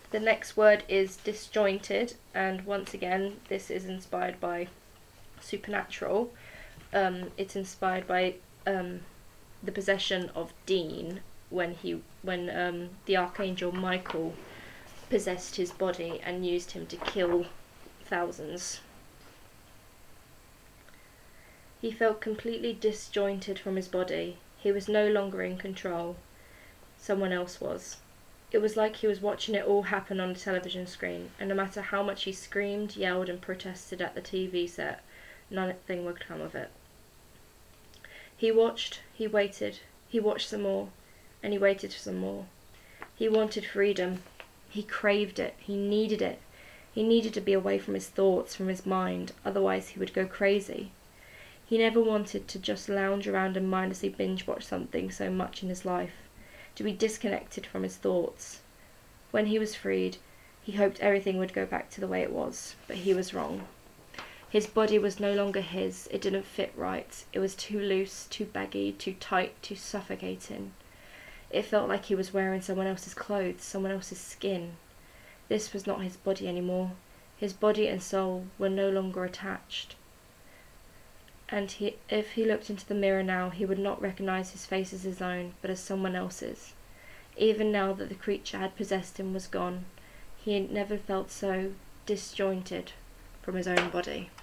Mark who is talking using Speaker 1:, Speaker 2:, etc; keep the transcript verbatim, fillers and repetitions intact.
Speaker 1: The next word is disjointed, and once again, this is inspired by Supernatural. Um, it's inspired by um, the possession of Dean when he when um, the Archangel Michael possessed his body and used him to kill thousands. He felt completely disjointed from his body. He was no longer in control. Someone else was. It was like he was watching it all happen on a television screen, and no matter how much he screamed, yelled and protested at the T V set, nothing would come of it. He watched, he waited, he watched some more, and he waited for some more. He wanted freedom. He craved it. He needed it. He needed to be away from his thoughts, from his mind, otherwise he would go crazy. He never wanted to just lounge around and mindlessly binge-watch something so much in his life, to be disconnected from his thoughts. When he was freed, he hoped everything would go back to the way it was, but he was wrong. His body was no longer his. It didn't fit right. It was too loose, too baggy, too tight, too suffocating. It felt like he was wearing someone else's clothes, someone else's skin. This was not his body anymore. His body and soul were no longer attached. And he, if he looked into the mirror now, he would not recognize his face as his own, but as someone else's. Even now that the creature had possessed him was gone, he had never felt so disjointed from his own body.